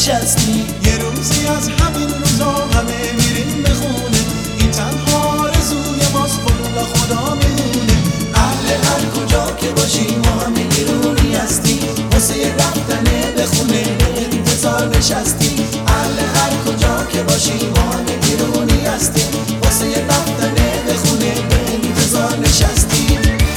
نشستی. یه روزی از همین روزا همه میریم به خونه، این تنها آرزوی ماست خدا میمونه. اهل هر کجا که باشی ما همه ایرونی هستی، واسه رفتن به خونه به انتظار نشستی. اهل هر کجا که باشی ما همه ایرونی هستی، واسه رفتن به خونه به انتظار نشستی.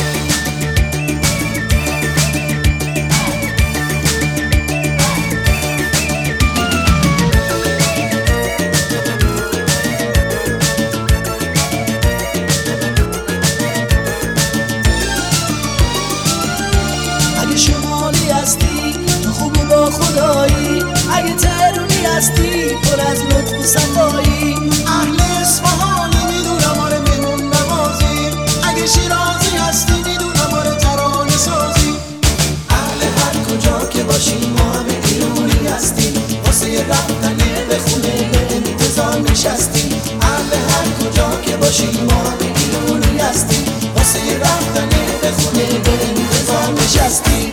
شمالی هستی تو خوب و با خدایی، اگه تهرونی هستی پر از لطف و صفایی. اهل اصفهانی میدونم آره مهمون نوازی، اگه شیرازی هستی میدونم آره ترانه سازی. اهل هر کجا که باشی ما همه ایرونی هستی، واسه رفتن به خونه به انتظار نشستی. اهل هر کجا که باشی ما همه ایرونی هستی، واسه رفتن به خونه به انتظار نشستی.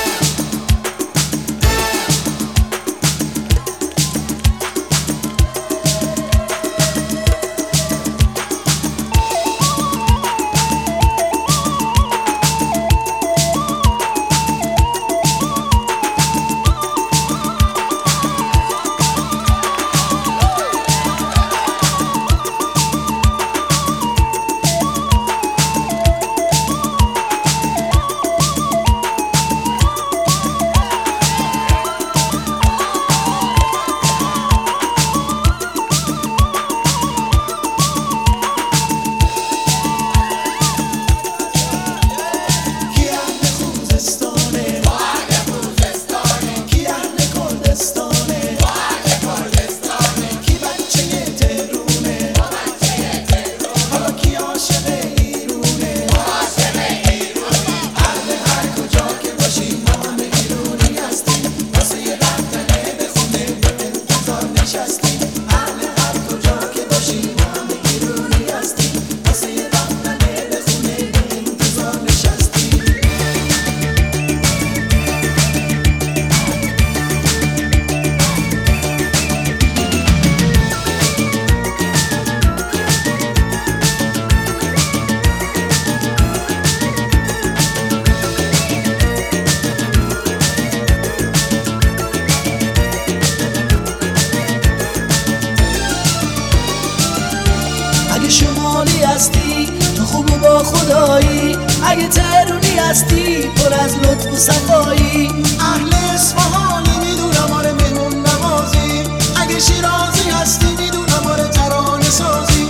شمالی هستی تو خوب و با خدایی، اگه تهرونی هستی پر از لطف و صفایی. اهل اصفهانی میدونم آره مهمون نوازی، اگه شیرازی هستی میدونم آره ترانه سازی.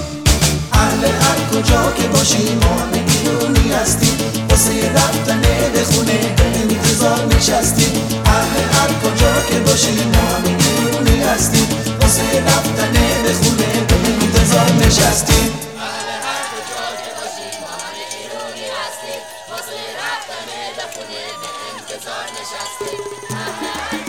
اهل هر کجا که باشی ما همه ایرونی هستی، واسه رفتن به خونه به انتظار نشستی. اهل هر کجا که باشی ما همه ایرونی هستی، واسه رفتن به خونه به انتظار نشستی. واسه رفتن به خونه به انتظار نشستی.